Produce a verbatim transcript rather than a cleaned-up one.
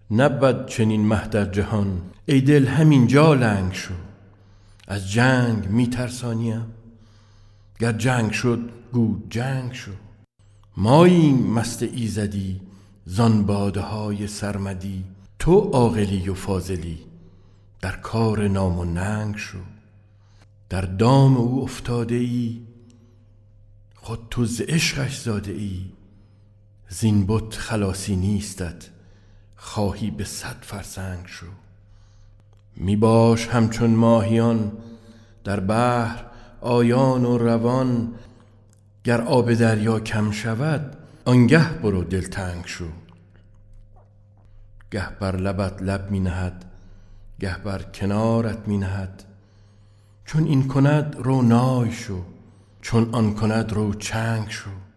نبود چنین مه در جهان، ای دل همین جا لنگ شو. از جنگ می ترسانیم، گر جنگ شد گو جنگ شو. ماییم مست ایزدی زان باده های سرمدی، تو عاقلی و فاضلی در کار نام و ننگ شو. در دام او افتاده ای، خود تو ز عشقش زاده ای. زین بت خلاصی نیستت، خواهی به صد فرسنگ شو. می باش همچون ماهیان در بحر آیان و روان، گر آب دریا کم شود آنگه برو دلتنگ شو. گه بر لبت لب می نهد، گه بر کنارت می نهد. چون این کند رو نای شو، چون آن کند رو چنگ شو.